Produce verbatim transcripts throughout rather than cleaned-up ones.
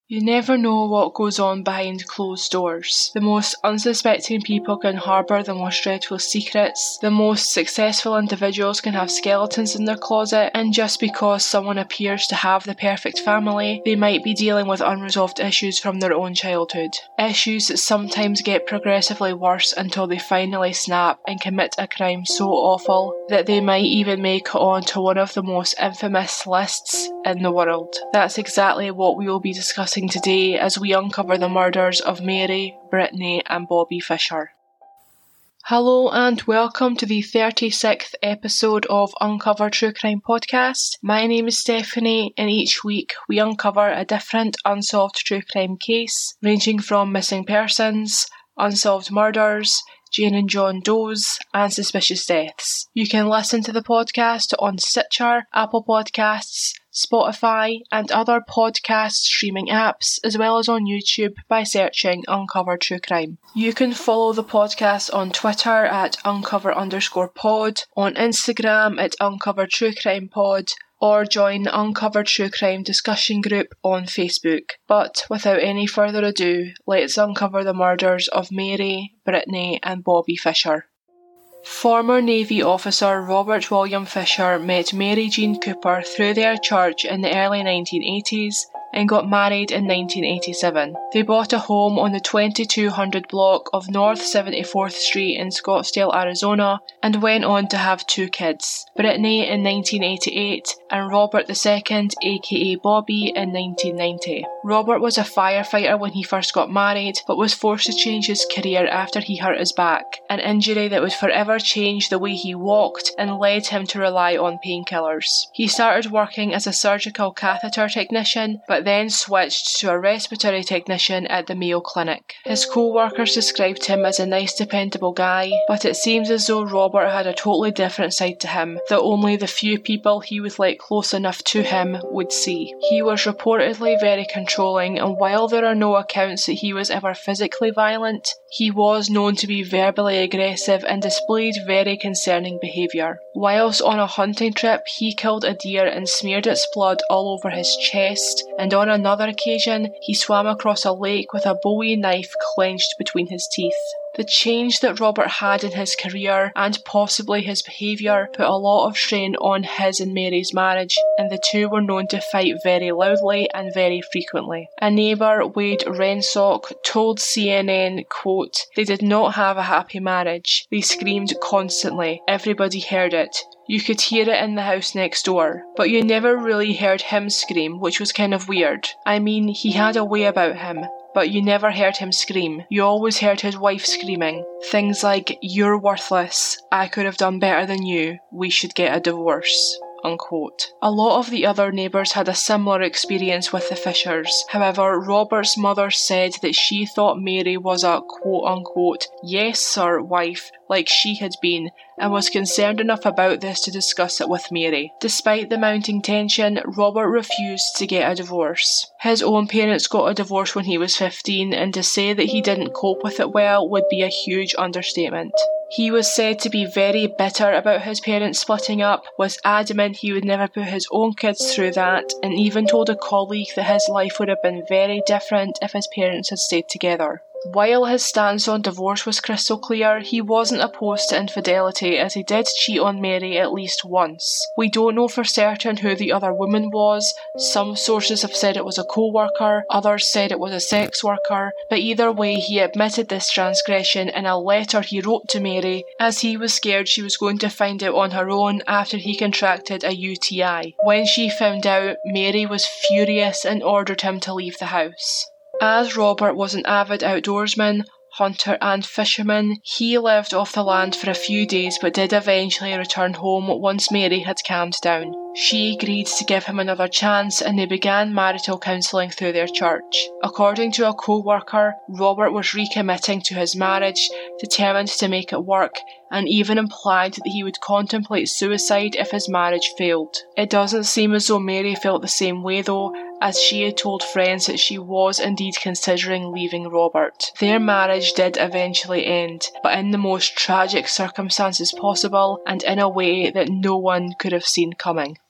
You never know what goes on behind closed doors. The most unsuspecting people can harbour the most dreadful secrets. The most successful individuals can have skeletons in their closet, and just because someone appears to have the perfect family, they might be dealing with unresolved issues from their own childhood. Issues that sometimes get progressively worse until they finally snap and commit a crime so awful that they might even make it onto one of the most infamous lists in the world. That's exactly what we will be discussing today as we uncover the murders of Mary, Brittany and Bobby Fisher. Hello and welcome to the thirty-sixth episode of Uncover True Crime Podcast. My name is Stephanie, and each week we uncover a different unsolved true crime case, ranging from missing persons, unsolved murders, Jane and John Does, and suspicious deaths. You can listen to the podcast on Stitcher, Apple Podcasts, Spotify, and other podcast streaming apps, as well as on YouTube by searching Uncover True Crime. You can follow the podcast on Twitter at Uncover underscore pod, on Instagram at Uncover True Crime Pod, or join the Uncover True Crime discussion group on Facebook. But without any further ado, let's uncover the murders of Mary, Brittany and Bobby Fisher. Former Navy officer Robert William Fisher met Mary Jean Cooper through their church in the early nineteen eighties and got married in nineteen eighty-seven. They bought a home on the twenty-two hundred block of North seventy-fourth Street in Scottsdale, Arizona, and went on to have two kids, Brittany in nineteen eighty-eight and Robert the Second, aka Bobby, in nineteen ninety. Robert was a firefighter when he first got married, but was forced to change his career after he hurt his back, an injury that would forever change the way he walked and led him to rely on painkillers. He started working as a surgical catheter technician, but then switched to a respiratory technician at the Mayo Clinic. His co-workers described him as a nice, dependable guy, but it seems as though Robert had a totally different side to him that only the few people he would let close enough to him would see. He was reportedly very controlling, and while there are no accounts that he was ever physically violent, he was known to be verbally aggressive and displayed very concerning behaviour. Whilst on a hunting trip, he killed a deer and smeared its blood all over his chest, and on another occasion, he swam across a lake with a Bowie knife clenched between his teeth. The change that Robert had in his career, and possibly his behaviour, put a lot of strain on his and Mary's marriage, and the two were known to fight very loudly and very frequently. A neighbour, Wade Rensock, told C N N, quote, "They did not have a happy marriage. They screamed constantly. Everybody heard it. You could hear it in the house next door, but you never really heard him scream, which was kind of weird. I mean, he had a way about him, but you never heard him scream. You always heard his wife screaming. Things like, 'You're worthless. I could have done better than you. We should get a divorce.'" Unquote. A lot of the other neighbours had a similar experience with the Fishers. However, Robert's mother said that she thought Mary was a quote-unquote "yes sir" wife, like she had been, and was concerned enough about this to discuss it with Mary. Despite the mounting tension, Robert refused to get a divorce. His own parents got a divorce when he was fifteen, and to say that he didn't cope with it well would be a huge understatement. He was said to be very bitter about his parents splitting up, was adamant he would never put his own kids through that, and even told a colleague that his life would have been very different if his parents had stayed together. While his stance on divorce was crystal clear, he wasn't opposed to infidelity, as he did cheat on Mary at least once. We don't know for certain who the other woman was. Some sources have said it was a co-worker, others said it was a sex worker, but either way he admitted this transgression in a letter he wrote to Mary, as he was scared she was going to find out on her own after he contracted a U T I. When she found out, Mary was furious and ordered him to leave the house. As Robert was an avid outdoorsman, hunter and fisherman, he lived off the land for a few days but did eventually return home once Mary had calmed down. She agreed to give him another chance and they began marital counselling through their church. According to a co-worker, Robert was recommitting to his marriage, determined to make it work, and even implied that he would contemplate suicide if his marriage failed. It doesn't seem as though Mary felt the same way though, as she had told friends that she was indeed considering leaving Robert. Their marriage did eventually end, but in the most tragic circumstances possible and in a way that no one could have seen coming.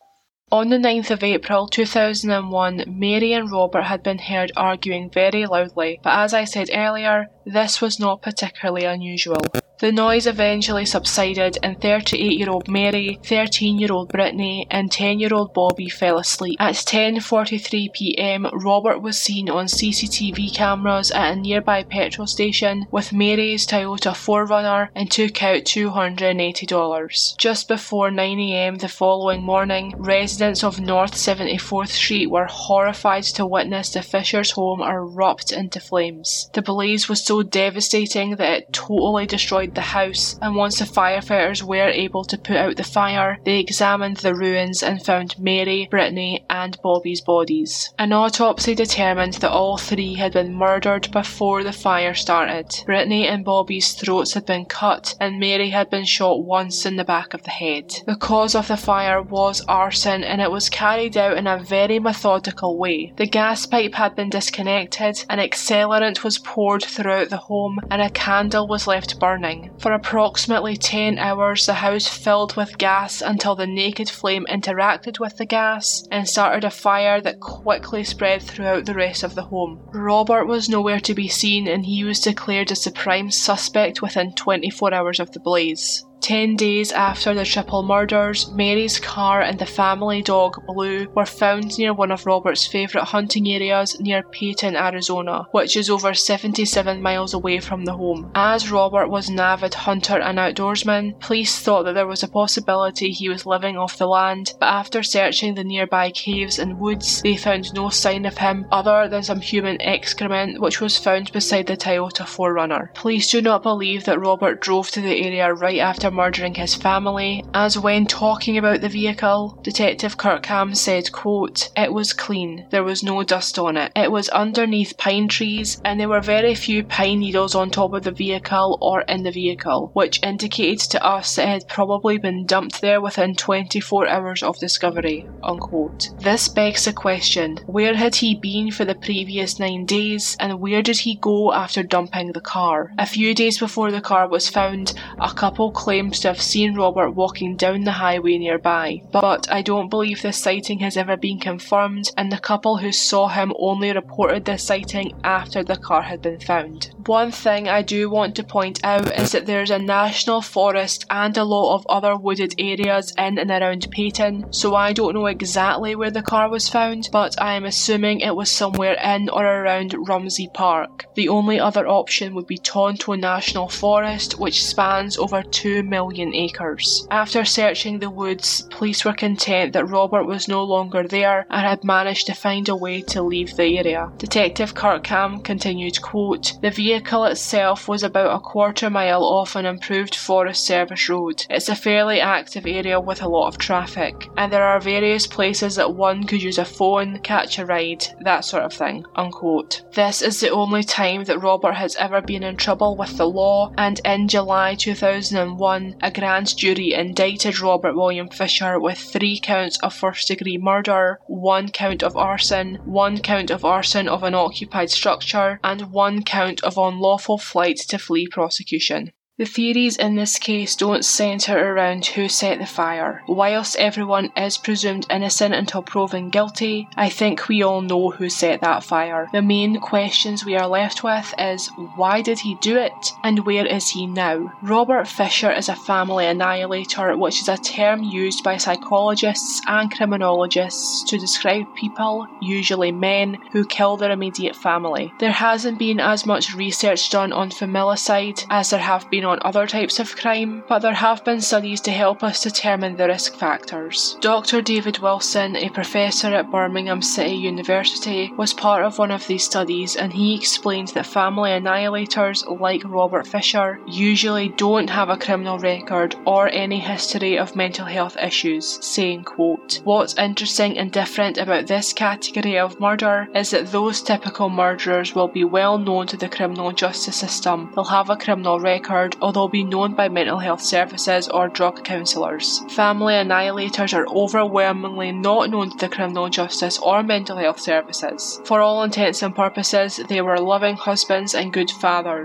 On the ninth of April two thousand one, Mary and Robert had been heard arguing very loudly, but as I said earlier, this was not particularly unusual. The noise eventually subsided and thirty-eight-year-old Mary, thirteen-year-old Brittany and ten-year-old Bobby fell asleep. At ten forty-three p m, Robert was seen on C C T V cameras at a nearby petrol station with Mary's Toyota four runner and took out two hundred eighty dollars. Just before nine a m the following morning, residents of North seventy-fourth Street were horrified to witness the Fishers' home erupt into flames. The blaze was so devastating that it totally destroyed the house, and once the firefighters were able to put out the fire, they examined the ruins and found Mary, Brittany and Bobby's bodies. An autopsy determined that all three had been murdered before the fire started. Brittany and Bobby's throats had been cut and Mary had been shot once in the back of the head. The cause of the fire was arson and it was carried out in a very methodical way. The gas pipe had been disconnected, an accelerant was poured throughout the home and a candle was left burning. For approximately ten hours the house filled with gas until the naked flame interacted with the gas and started a fire that quickly spread throughout the rest of the home. Robert was nowhere to be seen and he was declared as the prime suspect within twenty-four hours of the blaze. Ten days after the triple murders, Mary's car and the family dog Blue were found near one of Robert's favourite hunting areas near Peyton, Arizona, which is over seventy-seven miles away from the home. As Robert was an avid hunter and outdoorsman, police thought that there was a possibility he was living off the land, but after searching the nearby caves and woods, they found no sign of him other than some human excrement which was found beside the Toyota four runner. Police do not believe that Robert drove to the area right after murdering his family, as when talking about the vehicle, Detective Kirkham said, quote, "It was clean, there was no dust on it. It was underneath pine trees and there were very few pine needles on top of the vehicle or in the vehicle, which indicated to us that it had probably been dumped there within twenty-four hours of discovery," unquote. This begs the question, where had he been for the previous nine days and where did he go after dumping the car? A few days before the car was found, a couple claimed to have seen Robert walking down the highway nearby, but I don't believe this sighting has ever been confirmed, and the couple who saw him only reported this sighting after the car had been found. One thing I do want to point out is that there's a national forest and a lot of other wooded areas in and around Peyton, so I don't know exactly where the car was found, but I am assuming it was somewhere in or around Rumsey Park. The only other option would be Tonto National Forest, which spans over two million acres. After searching the woods, police were content that Robert was no longer there and had managed to find a way to leave the area. Detective Kirkham continued, quote, "The vehicle itself was about a quarter mile off an improved Forest Service road. It's a fairly active area with a lot of traffic, and there are various places that one could use a phone, catch a ride, that sort of thing," unquote. This is the only time that Robert has ever been in trouble with the law, and in July two thousand one, a grand jury indicted Robert William Fisher with three counts of first-degree murder, one count of arson, one count of arson of an occupied structure, and one count of unlawful flight to flee prosecution. The theories in this case don't centre around who set the fire. Whilst everyone is presumed innocent until proven guilty, I think we all know who set that fire. The main questions we are left with is, why did he do it, and where is he now? Robert Fisher is a family annihilator, which is a term used by psychologists and criminologists to describe people, usually men, who kill their immediate family. There hasn't been as much research done on familicide as there have been on other types of crime, but there have been studies to help us determine the risk factors. Doctor David Wilson, a professor at Birmingham City University, was part of one of these studies, and he explained that family annihilators like Robert Fisher usually don't have a criminal record or any history of mental health issues, saying, quote, "What's interesting and different about this category of murder is that those typical murderers will be well known to the criminal justice system. They'll have a criminal record, or they'll be known by mental health services or drug counsellors. Family annihilators are overwhelmingly not known to the criminal justice or mental health services. For all intents and purposes, they were loving husbands and good fathers.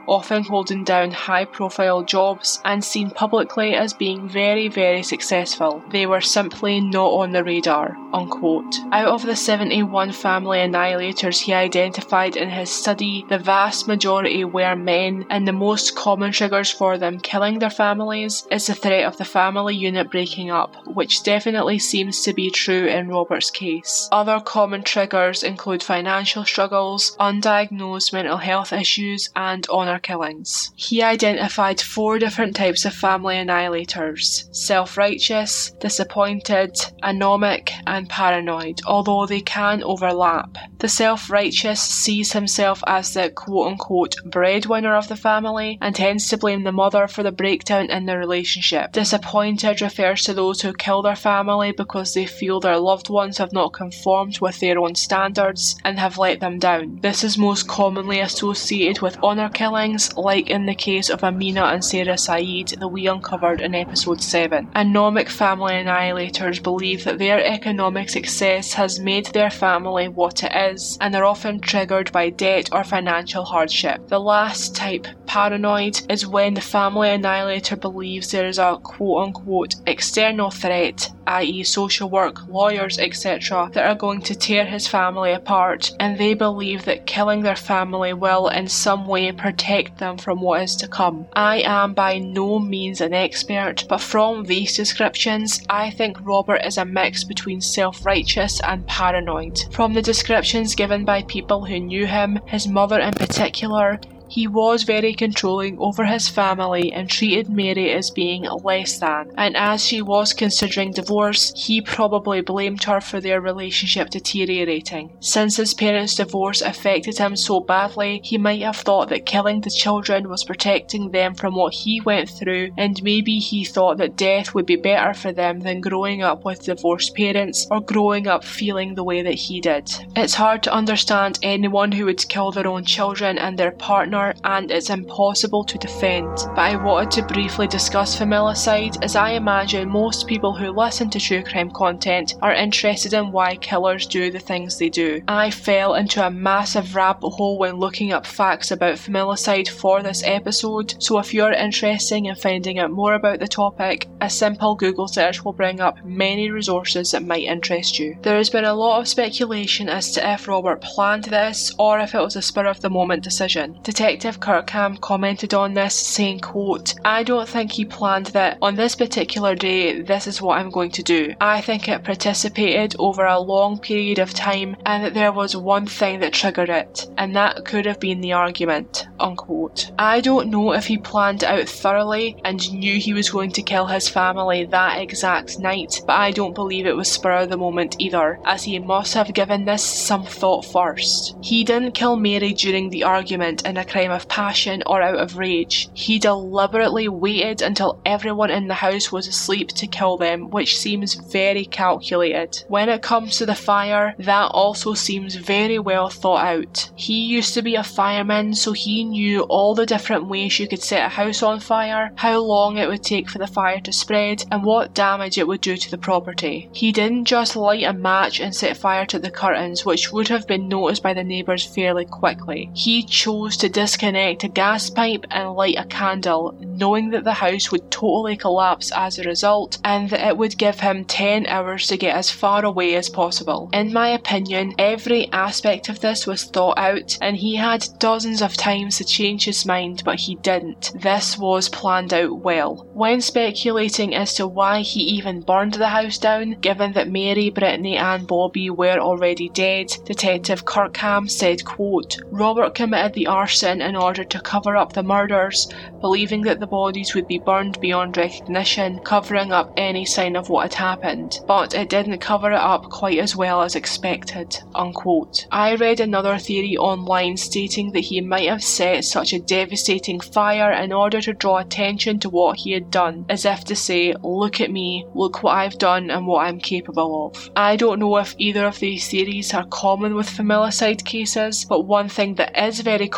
often holding down high-profile jobs and seen publicly as being very, very successful. They were simply not on the radar, unquote. Out of the seventy-one family annihilators he identified in his study, the vast majority were men, and the most common triggers for them killing their families is the threat of the family unit breaking up, which definitely seems to be true in Robert's case. Other common triggers include financial struggles, undiagnosed mental health issues, and honour killings. He identified four different types of family annihilators: self-righteous, disappointed, anomic, and paranoid, although they can overlap. The self-righteous sees himself as the quote-unquote breadwinner of the family and tends to blame the mother for the breakdown in the relationship. Disappointed refers to those who kill their family because they feel their loved ones have not conformed with their own standards and have let them down. This is most commonly associated with honour killings, like in the case of Amina and Sarah Saeed that we uncovered in episode seven. Anomic family annihilators believe that their economic success has made their family what it is, and are often triggered by debt or financial hardship. The last type, paranoid, is when the family annihilator believes there is a quote-unquote external threat, that is social work, lawyers, et cetera, that are going to tear his family apart, and they believe that killing their family will in some way protect them from what is to come. I am by no means an expert, but from these descriptions, I think Robert is a mix between self-righteous and paranoid. From the descriptions given by people who knew him, his mother in particular, he was very controlling over his family and treated Mary as being less than, and as she was considering divorce, he probably blamed her for their relationship deteriorating. Since his parents' divorce affected him so badly, he might have thought that killing the children was protecting them from what he went through, and maybe he thought that death would be better for them than growing up with divorced parents or growing up feeling the way that he did. It's hard to understand anyone who would kill their own children and their partner, and it's impossible to defend, but I wanted to briefly discuss familicide, as I imagine most people who listen to true crime content are interested in why killers do the things they do. I fell into a massive rabbit hole when looking up facts about familicide for this episode, so if you're interested in finding out more about the topic, a simple Google search will bring up many resources that might interest you. There has been a lot of speculation as to if Robert planned this or if it was a spur of the moment decision. Detective Kirkham commented on this, saying, quote, "I don't think he planned that on this particular day this is what I'm going to do. I think it participated over a long period of time and that there was one thing that triggered it, and that could have been the argument," unquote. I don't know if he planned it out thoroughly and knew he was going to kill his family that exact night, but I don't believe it was spur of the moment either, as he must have given this some thought first. He didn't kill Mary during the argument in a crime of passion or out of rage. He deliberately waited until everyone in the house was asleep to kill them, which seems very calculated. When it comes to the fire, that also seems very well thought out. He used to be a fireman, so he knew all the different ways you could set a house on fire, how long it would take for the fire to spread, and what damage it would do to the property. He didn't just light a match and set fire to the curtains, which would have been noticed by the neighbours fairly quickly. He chose to disconnect a gas pipe and light a candle, knowing that the house would totally collapse as a result, and that it would give him ten hours to get as far away as possible. In my opinion, every aspect of this was thought out, and he had dozens of times to change his mind, but he didn't. This was planned out well. When speculating as to why he even burned the house down, given that Mary, Brittany and Bobby were already dead, Detective Kirkham said, quote, "Robert committed the arson in order to cover up the murders, believing that the bodies would be burned beyond recognition, covering up any sign of what had happened. But it didn't cover it up quite as well as expected," unquote. I read another theory online stating that he might have set such a devastating fire in order to draw attention to what he had done, as if to say, "Look at me, look what I've done and what I'm capable of." I don't know if either of these theories are common with familicide cases, but one thing that is very common in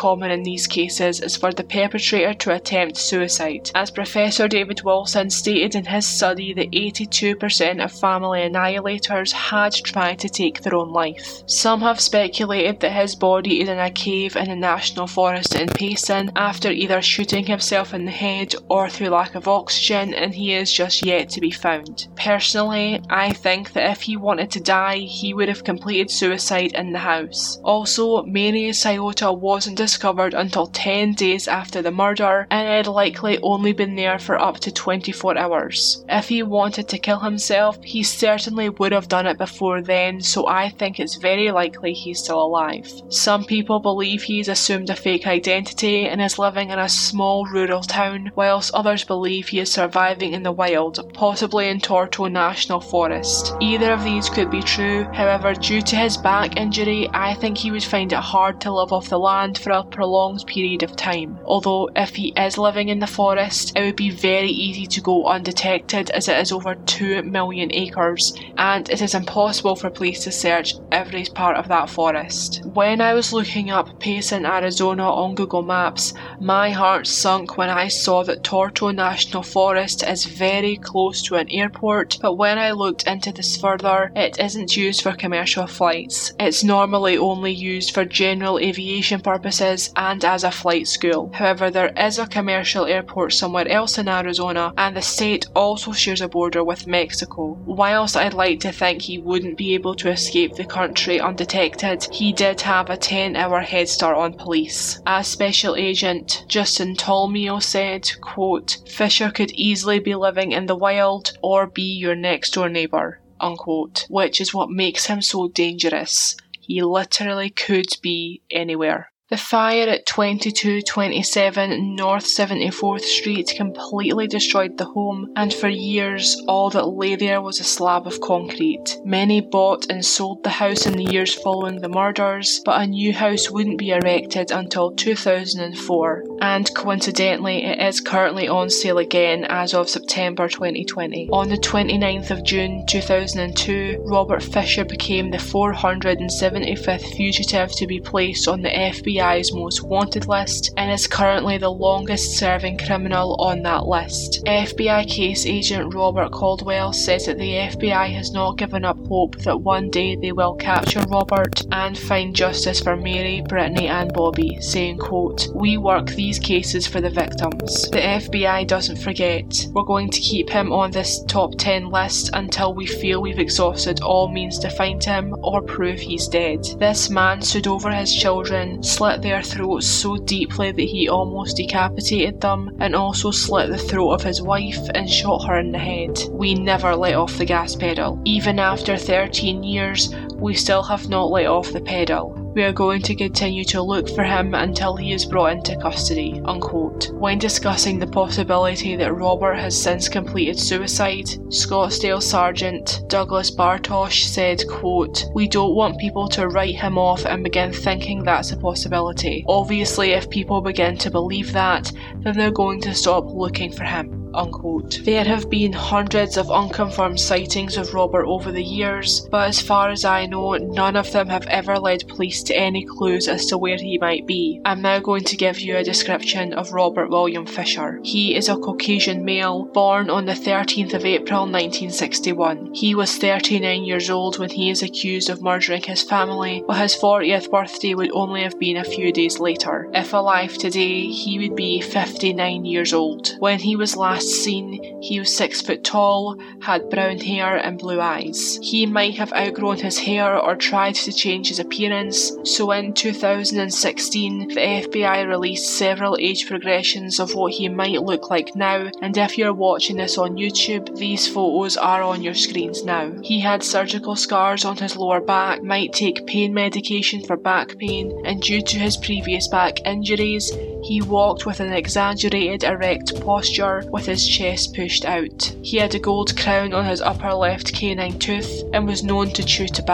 these cases is for the perpetrator to attempt suicide. As Professor David Wilson stated in his study that eighty-two percent of family annihilators had tried to take their own life. Some have speculated that his body is in a cave in the National Forest in Payson after either shooting himself in the head or through lack of oxygen, and he is just yet to be found. Personally, I think that if he wanted to die, he would have completed suicide in the house. Also, Mary Scioto wasn't discovered until ten days after the murder, and had likely only been there for up to twenty-four hours. If he wanted to kill himself, he certainly would have done it before then, so I think it's very likely he's still alive. Some people believe he's assumed a fake identity and is living in a small rural town, whilst others believe he is surviving in the wild, possibly in Torto National Forest. Either of these could be true, however, due to his back injury, I think he would find it hard to live off the land for a prolonged period of time. Although, if he is living in the forest, it would be very easy to go undetected as it is over two million acres, and it is impossible for police to search every part of that forest. When I was looking up Payson, Arizona on Google Maps, my heart sunk when I saw that Torto National Forest is very close to an airport, but when I looked into this further, it isn't used for commercial flights. It's normally only used for general aviation purposes and as a flight school. However, there is a commercial airport somewhere else in Arizona, and the state also shares a border with Mexico. Whilst I'd like to think he wouldn't be able to escape the country undetected, he did have a ten hour head start on police. As Special Agent Justin Tolmio said, quote, "Fisher could easily be living in the wild or be your next door neighbour," unquote, which is what makes him so dangerous. He literally could be anywhere. The fire at twenty-two twenty-seven North seventy-fourth Street completely destroyed the home, and for years all that lay there was a slab of concrete. Many bought and sold the house in the years following the murders, but a new house wouldn't be erected until two thousand four, and coincidentally it is currently on sale again as of September twenty twenty. On the twenty-ninth of June two thousand two, Robert Fisher became the four hundred seventy-fifth fugitive to be placed on the F B I's most wanted list, and is currently the longest serving criminal on that list. F B I case agent Robert Caldwell says that the F B I has not given up hope that one day they will capture Robert and find justice for Mary, Brittany and Bobby, saying, quote, "We work these cases for the victims. The F B I doesn't forget. We're going to keep him on this top ten list until we feel we've exhausted all means to find him or prove he's dead. This man stood over his children, slit their throats so deeply that he almost decapitated them, and also slit the throat of his wife and shot her in the head. We never let off the gas pedal. Even after thirteen years, we still have not let off the pedal. We are going to continue to look for him until he is brought into custody," unquote. When discussing the possibility that Robert has since completed suicide, Scottsdale Sergeant Douglas Bartosh said, quote, "We don't want people to write him off and begin thinking that's a possibility. Obviously, if people begin to believe that, then they're going to stop looking for him," unquote. There have been hundreds of unconfirmed sightings of Robert over the years, but as far as I know, none of them have ever led police to any clues as to where he might be. I'm now going to give you a description of Robert William Fisher. He is a Caucasian male, born on the thirteenth of April nineteen sixty-one. He was thirty-nine years old when he is accused of murdering his family, but his fortieth birthday would only have been a few days later. If alive today, he would be fifty-nine years old. When he was last seen, he was six foot tall, had brown hair and blue eyes. He might have outgrown his hair or tried to change his appearance, so in two thousand sixteen, the F B I released several age progressions of what he might look like now, and if you're watching this on YouTube, these photos are on your screens now. He had surgical scars on his lower back, might take pain medication for back pain, and due to his previous back injuries, he walked with an exaggerated erect posture with his chest pushed out. He had a gold crown on his upper left canine tooth and was known to chew tobacco.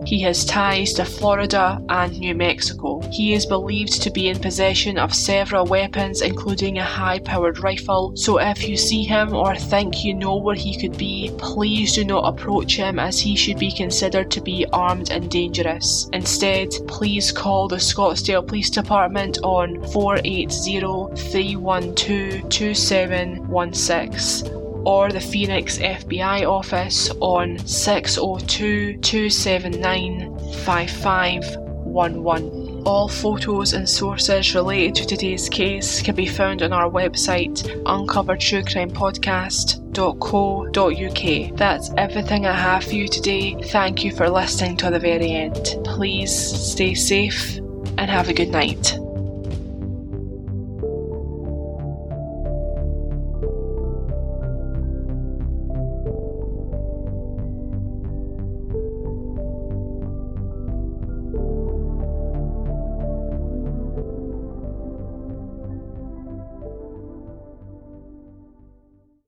Mexico. He has ties to Florida and New Mexico. He is believed to be in possession of several weapons, including a high-powered rifle, so if you see him or think you know where he could be, please do not approach him, as he should be considered to be armed and dangerous. Instead, please call the Scottsdale Police Department on four eight zero, three one two, two seven one six or the Phoenix F B I office on six oh two, two seven nine, five five one one. All photos and sources related to today's case can be found on our website, uncover true crime podcast dot co dot uk. That's everything I have for you today. Thank you for listening to the very end. Please stay safe and have a good night.